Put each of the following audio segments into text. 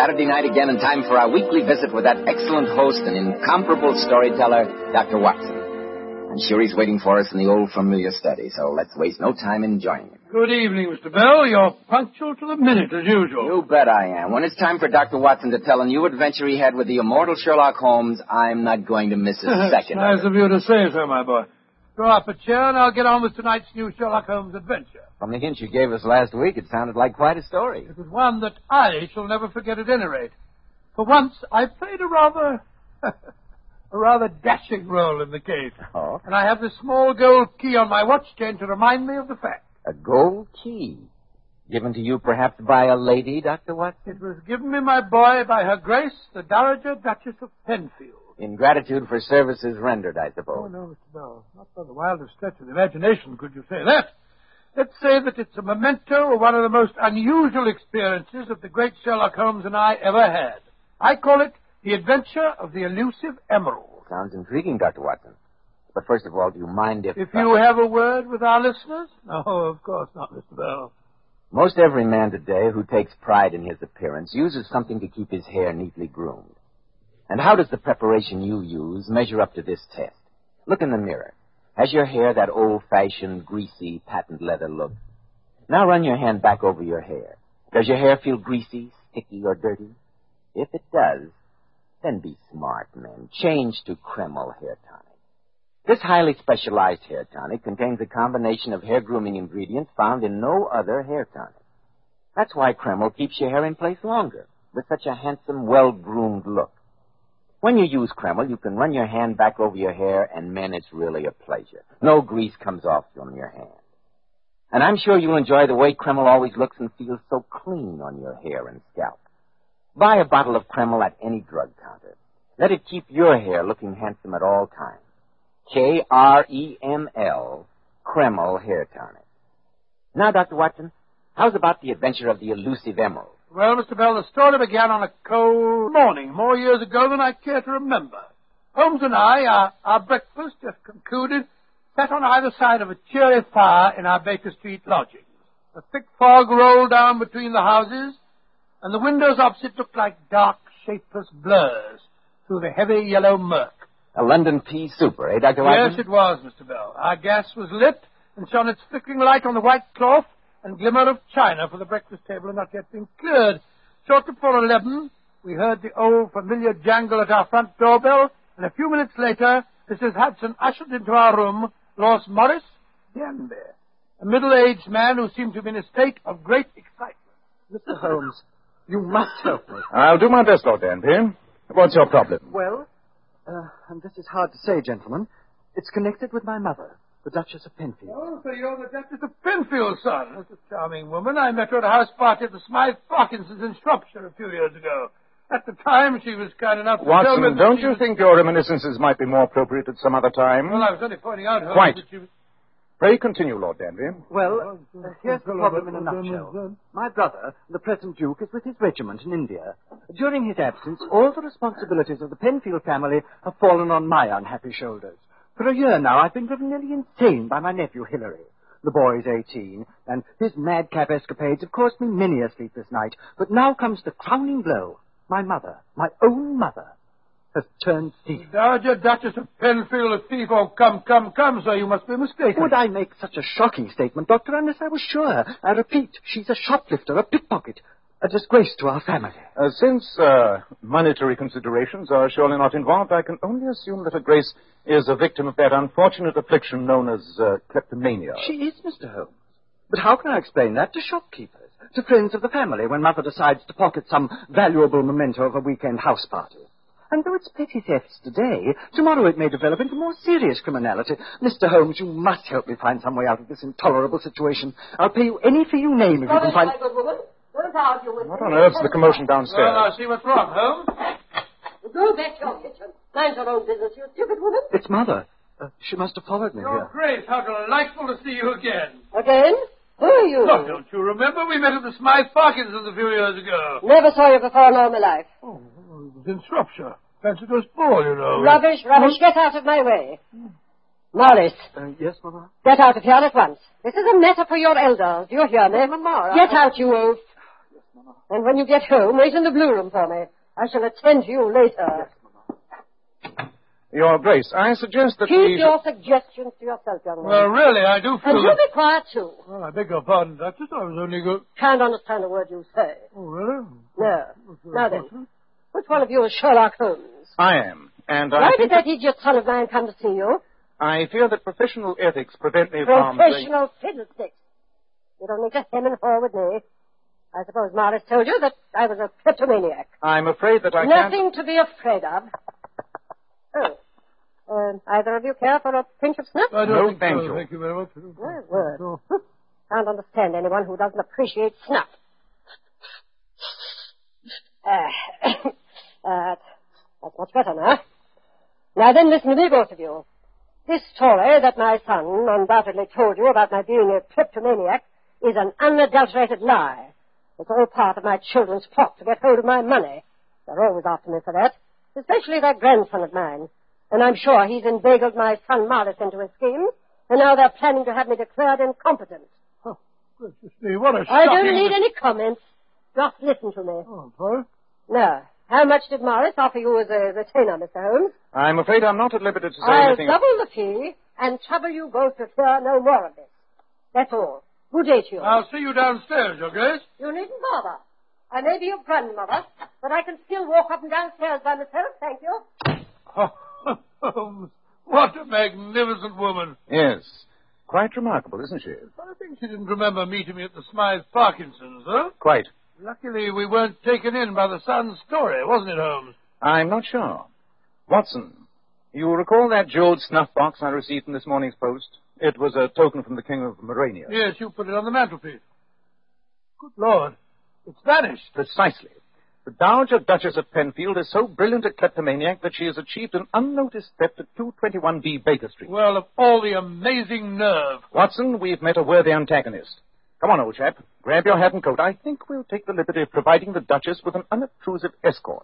Saturday night again in time for our weekly visit with that excellent host and incomparable storyteller, Dr. Watson. I'm sure he's waiting for us in the old familiar study, so let's waste no time in joining him. Good evening, Mr. Bell. You're punctual to the minute, as usual. You bet I am. When it's time for Dr. Watson to tell a new adventure he had with the immortal Sherlock Holmes, I'm not going to miss a second Nice of you to say so, my boy. Draw up a chair and I'll get on with tonight's new Sherlock Holmes adventure. From the hint you gave us last week, it sounded like quite a story. It was one that I shall never forget at any rate. For once, I played a rather dashing role in the case. Oh? And I have this small gold key on my watch chain to remind me of the fact. A gold key? Given to you perhaps by a lady, Dr. Watson? It was given me, my boy, by Her Grace, the Dowager Duchess of Penfield. In gratitude for services rendered, I suppose. Oh, no, Mr. Bell. Not by the wildest stretch of the imagination could you say that. Let's say that it's a memento of one of the most unusual experiences that the great Sherlock Holmes and I ever had. I call it The Adventure of the Elusive Emerald. Sounds intriguing, Dr. Watson. But first of all, do you mind if... If you have a word with our listeners? No, of course not, Mr. Bell. Most every man today who takes pride in his appearance uses something to keep his hair neatly groomed. And how does the preparation you use measure up to this test? Look in the mirror. Has your hair that old-fashioned, greasy, patent leather look? Now run your hand back over your hair. Does your hair feel greasy, sticky, or dirty? If it does, then be smart, men. Change to Kreml Hair Tonic. This highly specialized hair tonic contains a combination of hair grooming ingredients found in no other hair tonic. That's why Kreml keeps your hair in place longer, with such a handsome, well-groomed look. When you use Kreml, you can run your hand back over your hair, and, men, it's really a pleasure. No grease comes off from your hand. And I'm sure you'll enjoy the way Kreml always looks and feels so clean on your hair and scalp. Buy a bottle of Kreml at any drug counter. Let it keep your hair looking handsome at all times. Kreml, Kreml Hair Tonic. Now, Dr. Watson, how's about the adventure of the elusive emerald? Well, Mr. Bell, the story began on a cold morning, more years ago than I care to remember. Holmes and I, our breakfast just concluded, sat on either side of a cheery fire in our Baker Street lodgings. A thick fog rolled down between the houses, and the windows opposite looked like dark, shapeless blurs through the heavy yellow murk. A London pea super, eh, Dr. Watson? Yes, it was, Mr. Bell. Our gas was lit and shone its flickering light on the white cloth and glimmer of china, for the breakfast table had not yet been cleared. Shortly before 11, we heard the old familiar jangle at our front doorbell, and a few minutes later, Mrs. Hudson ushered into our room Lord Morris Denby, a middle-aged man who seemed to be in a state of great excitement. Mr. Holmes, you must help me. I'll do my best, Lord Danby. What's your problem? Well, and this is hard to say, gentlemen, it's connected with my mother, the Duchess of Penfield. Oh, so you're the Duchess of Penfield, son. That's a charming woman. I met her at a house party at the Smythe Parkinsons in Shropshire a few years ago. At the time, she was kind enough to tell me... Watson, don't you think your reminiscences might be more appropriate at some other time? Well, I was only pointing out... Quite. That she was... Pray continue, Lord Danby. Well, here's the problem in a nutshell. My brother, the present Duke, is with his regiment in India. During his absence, all the responsibilities of the Penfield family have fallen on my unhappy shoulders. For a year now, I've been driven nearly insane by my nephew, Hilary. The boy is 18, and his madcap escapades have caused me many a sleepless night. But now comes the crowning blow. My mother, my own mother, has turned thief. Dowager Duchess of Penfield, a thief. Oh, come, sir, you must be mistaken. Would I make such a shocking statement, Doctor, unless I was sure? I repeat, she's a shoplifter, a pickpocket, a disgrace to our family. Since monetary considerations are surely not involved, I can only assume that Her Grace is a victim of that unfortunate affliction known as kleptomania. She is, Mr. Holmes. But how can I explain that to shopkeepers, to friends of the family, when Mother decides to pocket some valuable memento of a weekend house party? And though it's petty thefts today, tomorrow it may develop into more serious criminality. Mr. Holmes, you must help me find some way out of this intolerable situation. I'll pay you any fee you name if you can find... My good woman. Don't argue with What me. on earth's the commotion downstairs? Well, I see what's wrong, Holmes. Go back to your kitchen. Mind your own business, you stupid woman. It's Mother. She must have followed me Your here. Grace, how delightful to see you again. Again? Who are you? Look, don't you remember? We met at the Smythe Parkinsons a few years ago. Never saw you before in all my life. Oh, it was in Shropshire. Fancy those ball, you know. Rubbish. Get out of my way. Morris, Yes, Mama? get out of here at once. This is a matter for your elders. Do you hear me? Mama. Get out, you oaf. And when you get home, wait in the blue room for me. I shall attend to you later. Your Grace, I suggest that Keep your suggestions to yourself, young man. Well, really, I do feel... And you be quiet, too. Well, I beg your pardon, Duchess. I was only going... Can't understand a word you say. Oh, really? No. Now then, which one of you is Sherlock Holmes? I am, and I Why think did that idiot son of mine come to see you? I fear that professional ethics prevent me from... Professional fiddlesticks. You don't need to hem and haw with me. I suppose Morris told you that I was a kleptomaniac. I'm afraid that I can't... Nothing to be afraid of. Either of you care for a pinch of snuff? I don't No, think thank so. you. Thank you very much. My word. Can't understand anyone who doesn't appreciate snuff. That's much better now. Now then, listen to me, both of you. This story that my son undoubtedly told you about my being a kleptomaniac is an unadulterated lie. It's all part of my children's plot to get hold of my money. They're always after me for that, especially that grandson of mine. And I'm sure he's inveigled my son Morris into his schemes, and now they're planning to have me declared incompetent. Oh, gracious me, what a I shocking... don't need any comments. Just listen to me. Oh, sorry? Now, how much did Morris offer you as a retainer, Mr. Holmes? I'm afraid I'm not at liberty to say I'll anything... double the fee and trouble you both to hear no more of this. That's all. Good day to you. I'll see you downstairs, Your Grace. You needn't bother. I may be your grandmother, but I can still walk up and downstairs by myself, thank you. Oh, Holmes, what a magnificent woman. Yes. Quite remarkable, isn't she? I think she didn't remember meeting me at the Smythe Parkinson's, huh? Quite. Luckily, we weren't taken in by the Sun's story, wasn't it, Holmes? I'm not sure. Watson, you recall that jeweled snuff box I received from this morning's post? It was a token from the King of Morania. Yes, you put it on the mantelpiece. Good Lord, it's vanished. Precisely. The Dowager Duchess of Penfield is so brilliant a kleptomaniac that she has achieved an unnoticed theft at 221B Baker Street. Well, of all the amazing nerve. Watson, we've met a worthy antagonist. Come on, old chap. Grab your hat and coat. I think we'll take the liberty of providing the Duchess with an unobtrusive escort.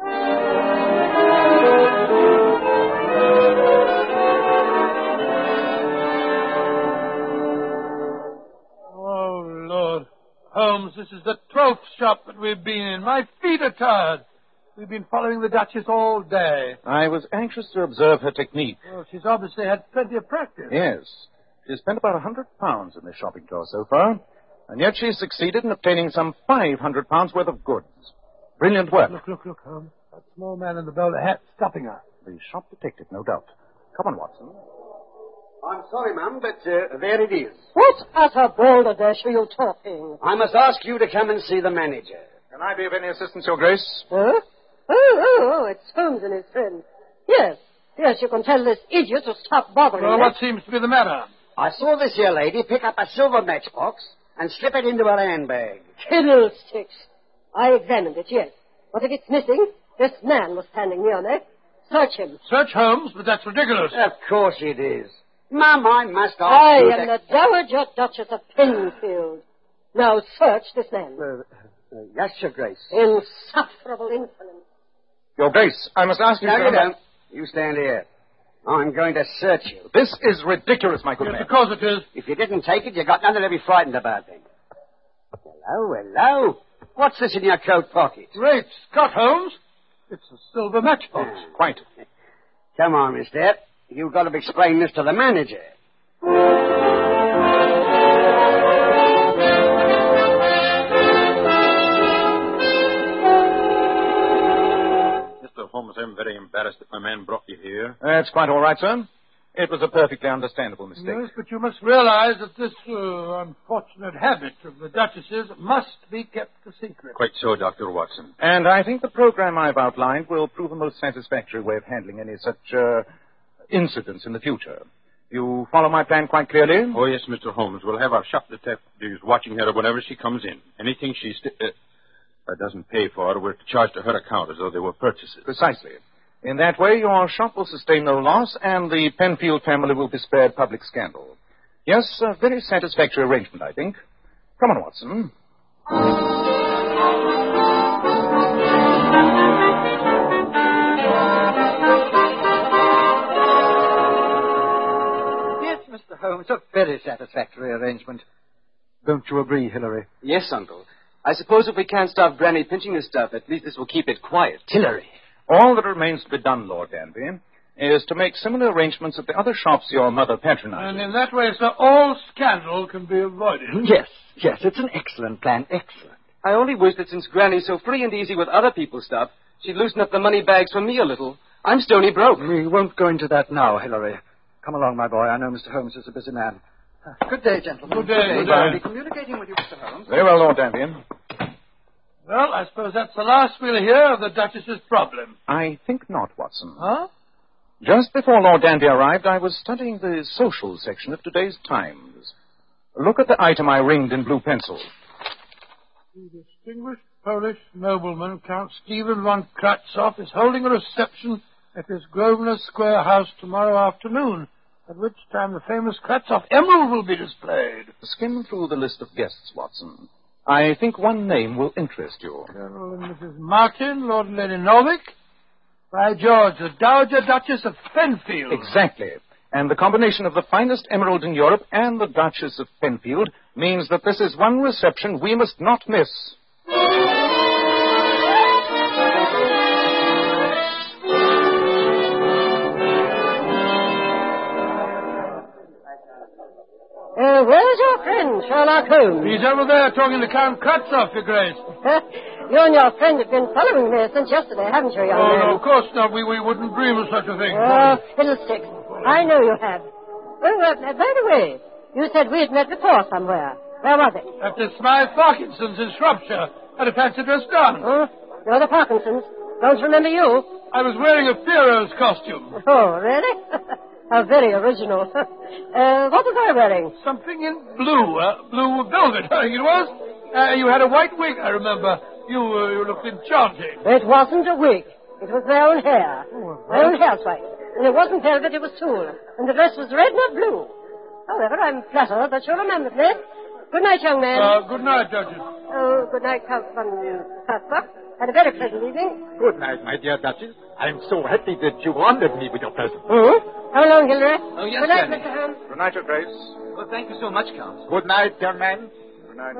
Oh, Lord. Holmes, this is the 12th shop that we've been in. My feet are tired. We've been following the Duchess all day. I was anxious to observe her technique. Well, she's obviously had plenty of practice. Yes. She's spent about £100 in this shopping tour so far, and yet she's succeeded in obtaining some £500 worth of goods. Brilliant work. Look, Holmes. That small man in the bowler hat stopping her. The shop detective, no doubt. Come on, Watson. I'm sorry, ma'am, but there it is. What utter balderdash are you talking? I must ask you to come and see the manager. Can I be of any assistance, Your Grace? Huh? Oh, it's Holmes and his friend. Yes, you can tell this idiot to stop bothering Well, me. what seems to be the matter? I saw this here lady pick up a silver matchbox and slip it into her handbag. Fiddlesticks. I examined it, yes. But if it's missing, this man was standing near me. Search him. Search Holmes, but that's ridiculous. Of course it is. Ma'am, I must ask I you am the Dowager Duchess of Penfield. Now search this man. Yes, Your Grace. Insufferable insolence. Your Grace, I must ask you... No, to- you don't. You stand here. I'm going to search you. This is ridiculous, my good Yes, man. of course it is. If you didn't take it, you got nothing to be frightened about then. Hello. What's this in your coat pocket? Great Scott, Holmes. It's a silver matchbox. Quite. Come on, mister. You've got to explain this to the manager. Mr. Holmes, I'm very embarrassed that my man brought you here. That's quite all right, sir. It was a perfectly understandable mistake. Yes, but you must realize that this unfortunate habit of the Duchess's must be kept a secret. Quite so, Dr. Watson. And I think the program I've outlined will prove a most satisfactory way of handling any such incidents in the future. You follow my plan quite clearly? Oh, yes, Mr. Holmes. We'll have our shop detectives watching her whenever she comes in. Anything she doesn't pay for, we're to charge to her account as though they were purchases. Precisely. In that way, your shop will sustain no loss, and the Penfield family will be spared public scandal. Yes, a very satisfactory arrangement, I think. Come on, Watson. Yes, Mr. Holmes, a very satisfactory arrangement. Don't you agree, Hilary? Yes, Uncle. I suppose if we can't stop Granny pinching the stuff, at least this will keep it quiet. Hillary. All that remains to be done, Lord Danby, is to make similar arrangements at the other shops your mother patronizes. And in that way, sir, all scandal can be avoided. Yes, it's an excellent plan, excellent. I only wish that since Granny's so free and easy with other people's stuff, she'd loosen up the money bags for me a little. I'm stony broke. We won't go into that now, Hillary. Come along, my boy. I know Mr. Holmes is a busy man. Good day, gentlemen. Good day. I'll be communicating with you, Mr. Holmes. Very well, Lord Danby. Well, I suppose that's the last we'll hear of the Duchess's problem. I think not, Watson. Huh? Just before Lord Danby arrived, I was studying the social section of today's Times. Look at the item I ringed in blue pencil. The distinguished Polish nobleman, Count Stephen von Kratzoff, is holding a reception at his Grosvenor Square house tomorrow afternoon, at which time the famous Kratzoff emerald will be displayed. Skim through the list of guests, Watson. I think one name will interest you. Colonel and Mrs. Martin, Lord and Lady Norwich. By George, the Dowager Duchess of Penfield. Exactly. And the combination of the finest emerald in Europe and the Duchess of Penfield means that this is one reception we must not miss. Where's your friend, Sherlock Holmes? He's over there talking to Count Kratzoff, Your Grace. You and your friend have been following me since yesterday, haven't you, young man? No, of course not. We wouldn't dream of such a thing. Oh, fiddlesticks. I know you have. Oh, by the way, you said we had met before somewhere. Where was it? At the Smythe Parkinson's in Shropshire. Had a fancy dress done. Oh, you're the Parkinsons. Don't remember you. I was wearing a Pharaoh's costume. Oh, really? How very original. What was I wearing? Something in blue. Blue velvet, I think it was. You had a white wig, I remember. You looked enchanting. It wasn't a wig. It was my own hair. My own hair swipe. And it wasn't velvet, it was tulle. And the dress was red, not blue. However, I'm flattered that you remembered me. Good night, young man. Good night, Duchess. Oh, good night, Count von Kratzoff. Had a very pleasant evening. Good night, my dear Duchess. I'm so happy that you honored me with your presence. How long, Hillary? Oh, yes, good night, Danny. Mr. Holmes. Good night, Your Grace. Well, thank you so much, Count. Good night, young man. Good night.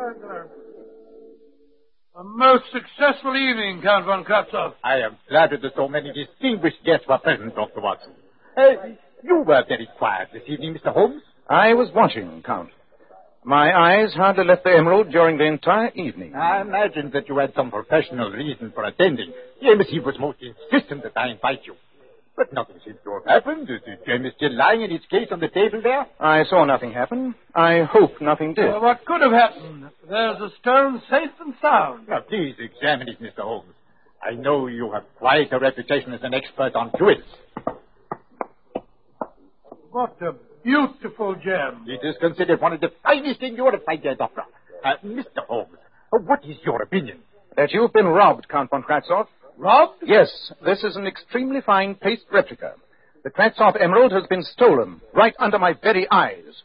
A most successful evening, Count von Kratzoff. I am flattered that so many distinguished guests were present, Dr. Watson. You were very quiet this evening, Mr. Holmes. I was watching, Count. My eyes hardly left the emerald during the entire evening. I imagined that you had some professional reason for attending. The embassy was most insistent that I invite you. But nothing seems to have happened. Is the gem still lying in its case on the table there? I saw nothing happen. I hope nothing did. What could have happened? There's a stone safe and sound. Now, please examine it, Mr. Holmes. I know you have quite a reputation as an expert on jewels. What a beautiful gem. It is considered one of the finest in Europe, my dear doctor. Mr. Holmes, what is your opinion? That you've been robbed, Count von Kratzoff. Robbed? Yes, this is an extremely fine paste replica. The Kratzoff emerald has been stolen right under my very eyes.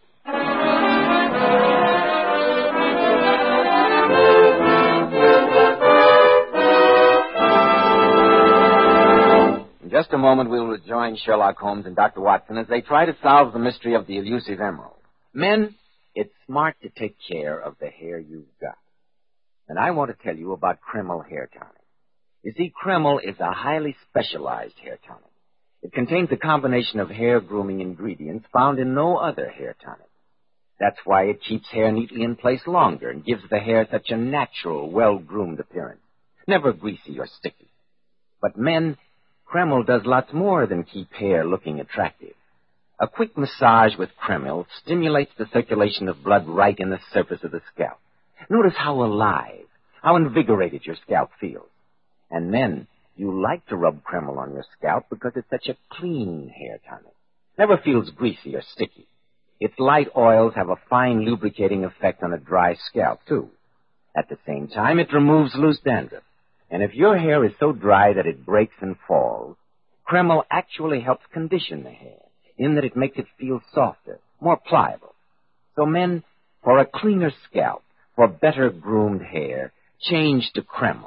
In just a moment, we'll rejoin Sherlock Holmes and Dr. Watson as they try to solve the mystery of the elusive emerald. Men, it's smart to take care of the hair you've got. And I want to tell you about Kreml Hair Tonic. You see, Kreml is a highly specialized hair tonic. It contains a combination of hair grooming ingredients found in no other hair tonic. That's why it keeps hair neatly in place longer and gives the hair such a natural, well-groomed appearance. Never greasy or sticky. But men, Kreml does lots more than keep hair looking attractive. A quick massage with Kreml stimulates the circulation of blood right in the surface of the scalp. Notice how alive, how invigorated your scalp feels. And men, you like to rub Kreml on your scalp because it's such a clean hair tonic. Never feels greasy or sticky. Its light oils have a fine lubricating effect on a dry scalp, too. At the same time, it removes loose dandruff. And if your hair is so dry that it breaks and falls, Kreml actually helps condition the hair, in that it makes it feel softer, more pliable. So men, for a cleaner scalp, for better groomed hair, change to Kreml.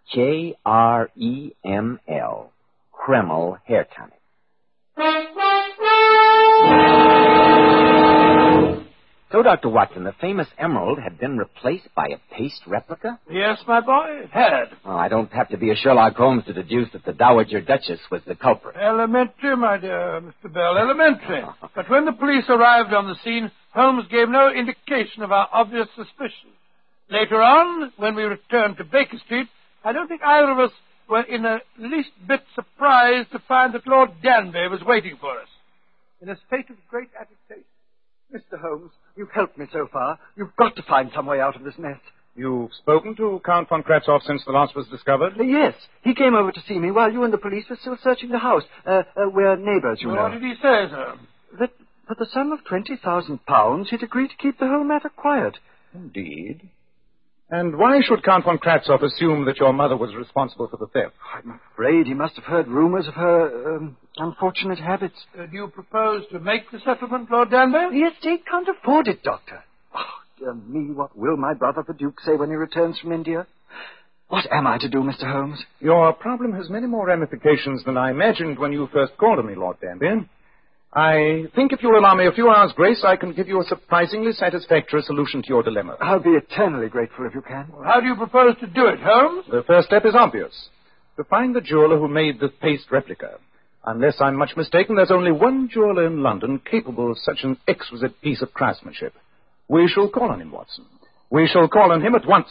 K-R-E-M-L. Kreml Hair Tonic. So, Dr. Watson, the famous emerald had been replaced by a paste replica? Yes, my boy, it had. Oh, I don't have to be a Sherlock Holmes to deduce that the Dowager Duchess was the culprit. Elementary, my dear Mr. Bell, elementary. But when the police arrived on the scene, Holmes gave no indication of our obvious suspicion. Later on, when we returned to Baker Street, I don't think either of us were in the least bit surprised to find that Lord Danby was waiting for us, in a state of great agitation. Mr. Holmes, you've helped me so far. You've got to find some way out of this mess. You've spoken to Count von Kratzoff since the loss was discovered? Yes. He came over to see me while you and the police were still searching the house. We're neighbors, you know. What did he say, sir? That for the sum of £20,000, he'd agreed to keep the whole matter quiet. Indeed. And why should Count von Kratzoff assume that your mother was responsible for the theft? I'm afraid he must have heard rumors of her unfortunate habits. Do you propose to make the settlement, Lord Danby? The estate can't afford it, Doctor. Oh, dear me, what will my brother the Duke say when he returns from India? What am I to do, Mr. Holmes? Your problem has many more ramifications than I imagined when you first called on me, Lord Danby. I think if you'll allow me a few hours' grace, I can give you a surprisingly satisfactory solution to your dilemma. I'll be eternally grateful if you can. Well, how do you propose to do it, Holmes? The first step is obvious. To find the jeweler who made the paste replica. Unless I'm much mistaken, there's only one jeweler in London capable of such an exquisite piece of craftsmanship. We shall call on him, Watson. We shall call on him at once.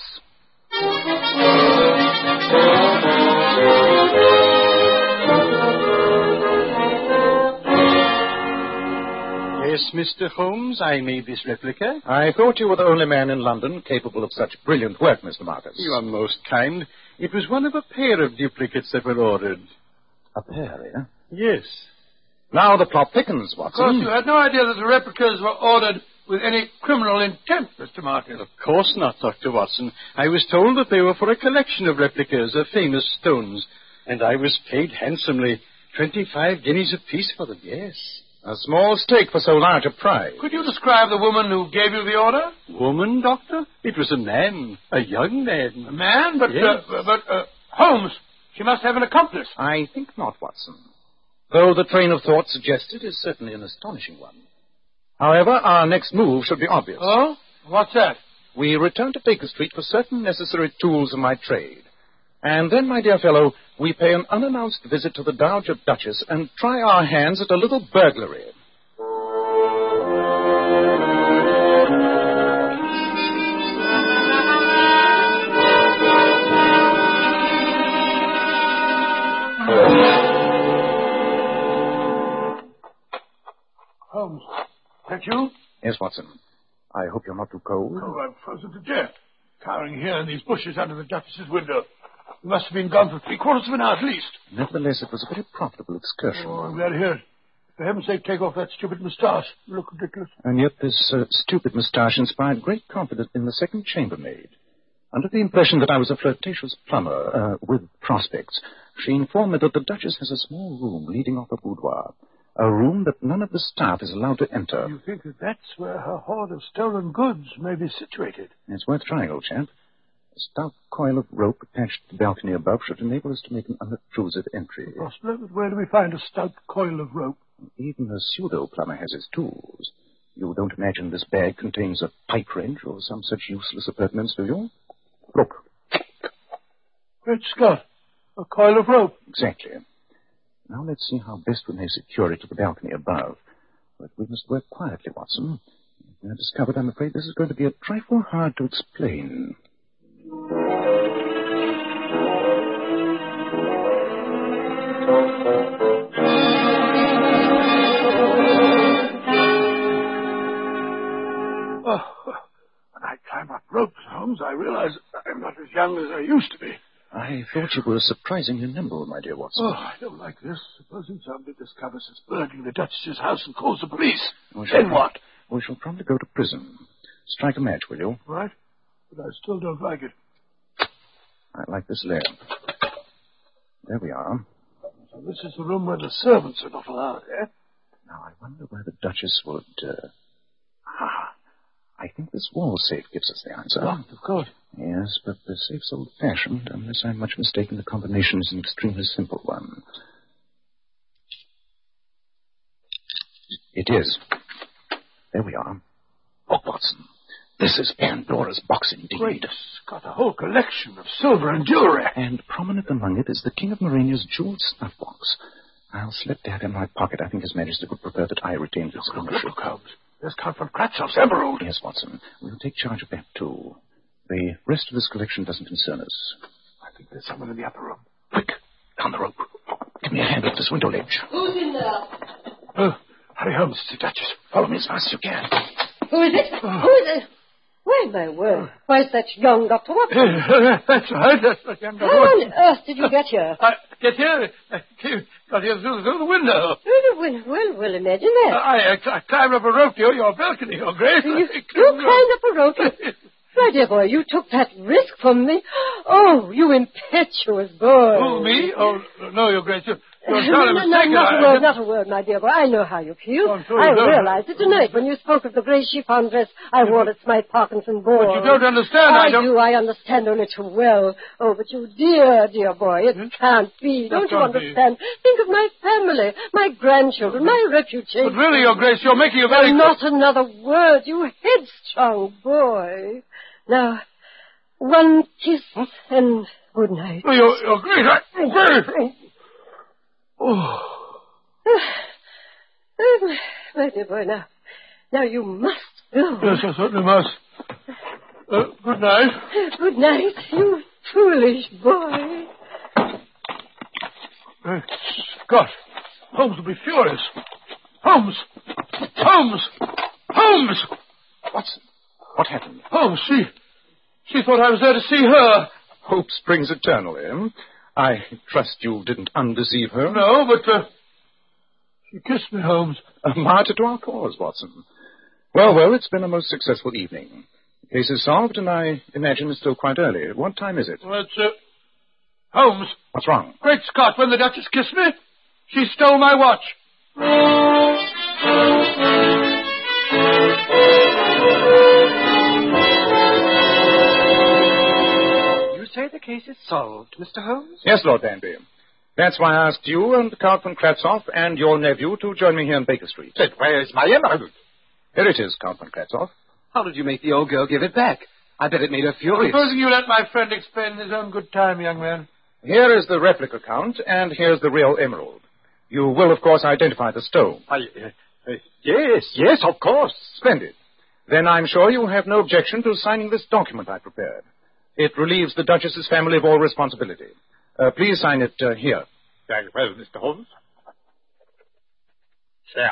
Yes, Mr. Holmes, I made this replica. I thought you were the only man in London capable of such brilliant work, Mr. Marcus. You are most kind. It was one of a pair of duplicates that were ordered. A pair, eh? Yes. Now the plot thickens, Watson. Of course, you had no idea that the replicas were ordered with any criminal intent, Mr. Martin. Of course not, Dr. Watson. I was told that they were for a collection of replicas of famous stones, and I was paid handsomely, 25 guineas apiece for them, yes. A small stake for so large a prize. Could you describe the woman who gave you the order? Woman, Doctor? It was a man, a young man. A man? But, yes. Holmes, she must have an accomplice. I think not, Watson. Though the train of thought suggested is certainly an astonishing one. However, our next move should be obvious. Oh? What's that? We return to Baker Street for certain necessary tools of my trade. And then, my dear fellow, we pay an unannounced visit to the Dowager Duchess and try our hands at a little burglary. Holmes, that you? Yes, Watson. I hope you're not too cold. Oh, I'm frozen to death. Cowering here in these bushes under the Duchess's window. You must have been gone for 3/4 of an hour at least. Nevertheless, it was a very profitable excursion. Oh, I'm glad to hear it. For heaven's sake, take off that stupid moustache. You look ridiculous. And yet this stupid moustache inspired great confidence in the second chambermaid. Under the impression that I was a flirtatious plumber with prospects, she informed me that the Duchess has a small room leading off a boudoir. A room that none of the staff is allowed to enter. You think that that's where her hoard of stolen goods may be situated? It's worth trying, old chap. A stout coil of rope attached to the balcony above should enable us to make an unobtrusive entry. Possibly, but where do we find a stout coil of rope? Even a pseudo-plumber has his tools. You don't imagine this bag contains a pipe wrench or some such useless appurtenance, do you? Look. Great Scott. A coil of rope. Exactly. Now let's see how best we may secure it to the balcony above. But we must work quietly, Watson. If we are discovered, I'm afraid this is going to be a trifle hard to explain. When I climb up ropes, Holmes, I realize I'm not as young as I used to be. I thought you were surprisingly nimble, my dear Watson. Oh, I don't like this. Supposing somebody discovers us burgling the Duchess's house and calls the police. Then what? We shall probably go to prison. Strike a match, will you? Right. But I still don't like it. I like this lamp. There we are. So this is the room where the servants are not allowed, eh? Now, I wonder where the Duchess would... I think this wall safe gives us the answer. Locked, of course. Yes, but the safe's old-fashioned. Unless I'm much mistaken, the combination is an extremely simple one. It is. There we are. Oh, Watson. This is Pandora's box indeed. Great Scott, a whole collection of silver and jewelry. And prominent among it is the King of Morania's jeweled snuff box. I'll slip that in my pocket. I think His Majesty would prefer that I retain its ownership. Look, Holmes. There's Count von Kratzov's emerald. Yes, Watson. We'll take charge of that, too. The rest of this collection doesn't concern us. I think there's someone in the upper room. Quick, down the rope. Give me a hand up this window ledge. Who's in there? Harry Holmes, it's the Duchess. Follow me as fast as you can. Who is it? Who is it? Why, my word. Why, it's that young Dr. Watson. That's right. That's that young Dr. How Watson. on earth did you get here? Get here? Got here through the window. Well, imagine that. I climbed up a rope to your balcony, Your Grace. You climbed up a rope? My dear boy, you took that risk from me. Oh, you impetuous boy. Who, me? Oh, no, Your Grace. You're not a word, my dear boy. I know how you feel. I realized it tonight when you spoke of the grey chiffon dress I wore at Smythe Parkinson ball. But you don't understand. I do. I understand only too well. Oh, but you dear boy, it can't be. Don't you understand? Think of my family, my grandchildren, my reputation. But really, Your Grace, you're making a very... Not another word, you headstrong boy. Now, one kiss and good night. Oh, Your Grace, Your Grace. My dear boy, now you must go. Yes, I certainly must. Good night. Good night, you foolish boy. Scott, Holmes will be furious. Holmes! Watson, what happened? Holmes, she thought I was there to see her. Hope springs eternal, eh? I trust you didn't undeceive her. No, but she kissed me, Holmes. A martyr to our cause, Watson. Well, it's been a most successful evening. The case is solved, and I imagine it's still quite early. What time is it? Well, it's, Holmes. What's wrong? Great Scott, when the Duchess kissed me, she stole my watch. Say the case is solved, Mr. Holmes? Yes, Lord Danby. That's why I asked you and Count von Kratzov and your nephew to join me here in Baker Street. But where is my emerald? Here it is, Count von Kratzov. How did you make the old girl give it back? I bet it made her furious. Supposing you let my friend explain in his own good time, young man. Here is the replica, Count, and here's the real emerald. You will, of course, identify the stone. Yes, of course. Splendid. Then I'm sure you have no objection to signing this document I prepared. It relieves the Duchess's family of all responsibility. Please sign it here. Very well, Mr. Holmes. There.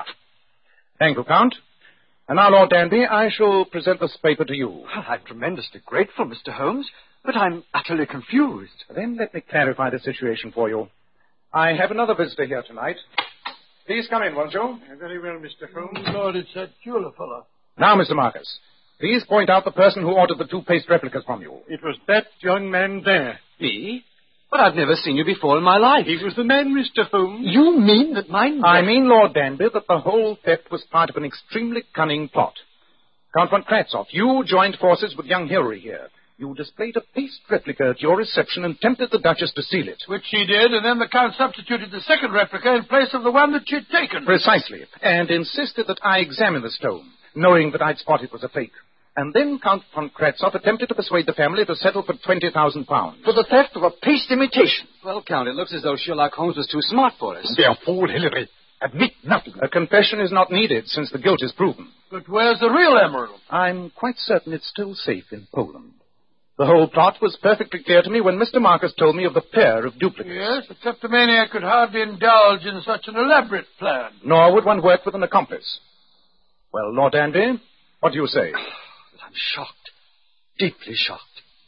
Thank you, Count. And now, Lord Danby, I shall present this paper to you. Well, I'm tremendously grateful, Mr. Holmes, but I'm utterly confused. Then let me clarify the situation for you. I have another visitor here tonight. Please come in, won't you? Very well, Mr. Holmes. Lord, it's that jeweler fellow. Now, Mr. Marcus, please point out the person who ordered the two paste replicas from you. It was that young man there. Me? But I've never seen you before in my life. He was the man, Mr. Holmes. You mean that I mean, Lord Danby, that the whole theft was part of an extremely cunning plot. Count von Kratzov, you joined forces with young Hilary here. You displayed a paste replica at your reception and tempted the Duchess to steal it. Which she did, and then the Count substituted the second replica in place of the one that she'd taken. Precisely. And insisted that I examine the stone, knowing that I'd spot it was a fake. And then Count von Kratzov attempted to persuade the family to settle for £20,000. For the theft of a paste imitation. Well, Count, it looks as though Sherlock Holmes was too smart for us. Dear fool, Hilary. Admit nothing. A confession is not needed since the guilt is proven. But where's the real emerald? I'm quite certain it's still safe in Poland. The whole plot was perfectly clear to me when Mr. Marcus told me of the pair of duplicates. Yes, a kleptomaniac could hardly indulge in such an elaborate plan. Nor would one work with an accomplice. Well, Lord Danby, what do you say? I'm shocked. Deeply shocked.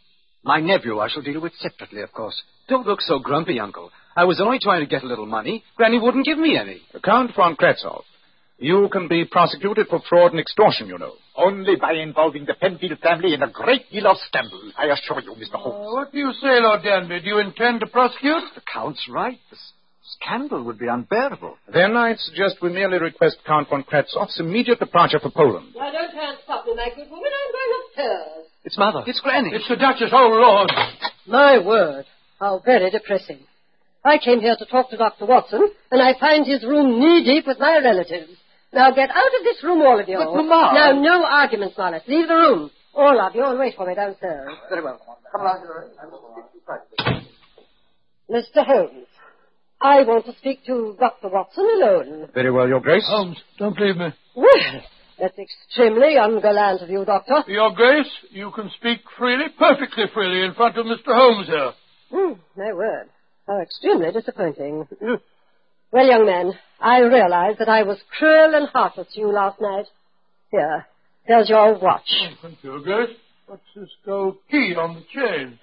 My nephew I shall deal with separately, of course. Don't look so grumpy, Uncle. I was only trying to get a little money. Granny wouldn't give me any. Count von Kratzov, you can be prosecuted for fraud and extortion, you know. Only by involving the Penfield family in a great deal of scandal, I assure you, Mr. Holmes. What do you say, Lord Danby? Do you intend to prosecute? The Count's right. The scandal would be unbearable. Then I'd suggest we merely request Count von Kratzov's immediate departure for Poland. Now, don't try and stop me, my good woman. I'm going upstairs. It's Mother. It's Granny. It's the Duchess. Oh, Lord. My word. How very depressing. I came here to talk to Dr. Watson, and I find his room knee-deep with my relatives. Now get out of this room, all of you. But, Mama... Now, no arguments, Marlis. Leave the room. All of you, and wait for me downstairs. Very well. Come along. Mr. Holmes, I want to speak to Dr. Watson alone. Very well, Your Grace. Holmes, don't leave me. Well, that's extremely ungallant of you, Doctor. Your Grace, you can speak freely, perfectly freely, in front of Mr. Holmes here. My word. How extremely disappointing. Well, young man, I realize that I was cruel and heartless to you last night. Here, there's your watch. Oh, thank you, Your Grace. What's this gold key on the chain?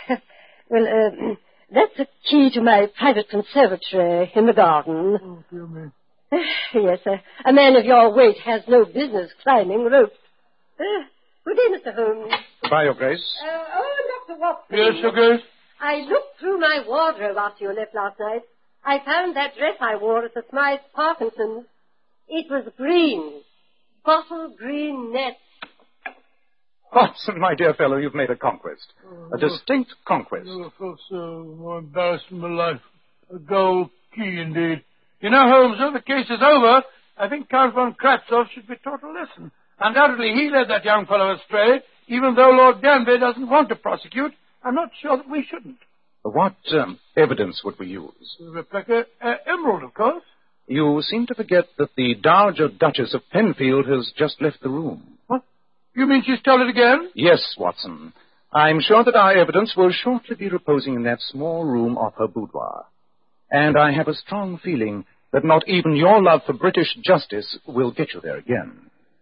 That's a key to my private conservatory in the garden. Oh, dear me. Yes, a man of your weight has no business climbing ropes. Good day, Mr. Holmes. Goodbye, Your Grace. Dr. Watson. Yes, Your Grace? I looked through my wardrobe after you left last night. I found that dress I wore at the Smythe Parkinson's. It was green. Bottle green net. Watson, my dear fellow, you've made a conquest. A distinct conquest. I never felt so more embarrassed in my life. A gold key, indeed. You know, Holmes, though the case is over, I think Count von Kratzov should be taught a lesson. Undoubtedly, he led that young fellow astray. Even though Lord Danby doesn't want to prosecute, I'm not sure that we shouldn't. What evidence would we use? Rebecca Emerald, of course. You seem to forget that the Dowager Duchess of Penfield has just left the room. What? You mean she's told it again? Yes, Watson. I'm sure that our evidence will shortly be reposing in that small room off her boudoir. And I have a strong feeling that not even your love for British justice will get you there again.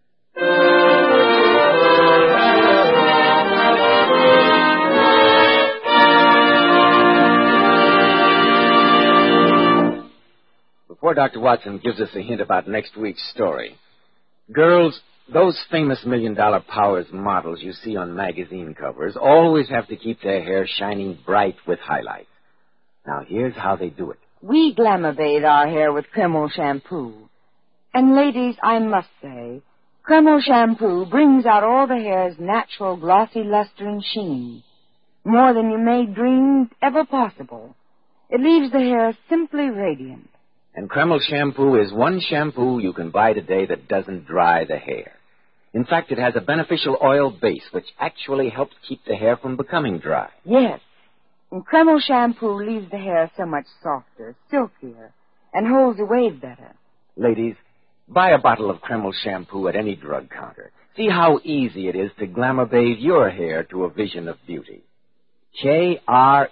Before Dr. Watson gives us a hint about next week's story, girls, those famous $1 Million Powers models you see on magazine covers always have to keep their hair shining bright with highlights. Now, here's how they do it. We glamour bathe our hair with Kreml shampoo. And ladies, I must say, Kreml shampoo brings out all the hair's natural glossy luster and sheen, more than you may dream ever possible. It leaves the hair simply radiant. And Kreml shampoo is one shampoo you can buy today that doesn't dry the hair. In fact, it has a beneficial oil base which actually helps keep the hair from becoming dry. Yes. And Kreml shampoo leaves the hair so much softer, silkier, and holds a wave better. Ladies, buy a bottle of Kreml shampoo at any drug counter. See how easy it is to glamour bathe your hair to a vision of beauty. Kreml,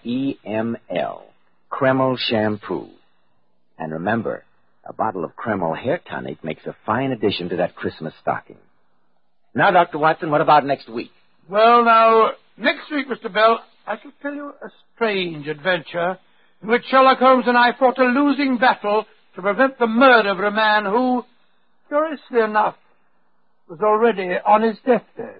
Kreml shampoo. And remember, a bottle of Kreml hair tonic makes a fine addition to that Christmas stocking. Now, Dr. Watson, what about next week? Well, now, next week, Mr. Bell, I shall tell you a strange adventure in which Sherlock Holmes and I fought a losing battle to prevent the murder of a man who, curiously enough, was already on his deathbed.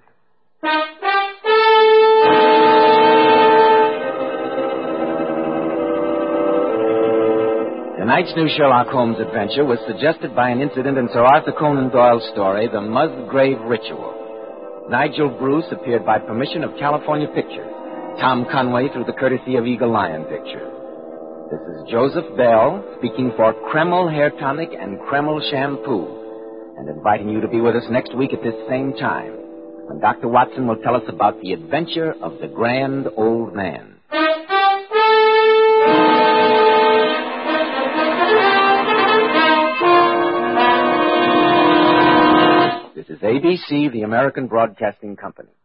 Tonight's new Sherlock Holmes adventure was suggested by an incident in Sir Arthur Conan Doyle's story, The Musgrave Ritual. Nigel Bruce appeared by permission of California Pictures. Tom Conway through the courtesy of Eagle Lion Pictures. This is Joseph Bell speaking for Kreml Hair Tonic and Kreml Shampoo, and inviting you to be with us next week at this same time, when Dr. Watson will tell us about the adventure of the Grand Old Man. This is ABC, the American Broadcasting Company.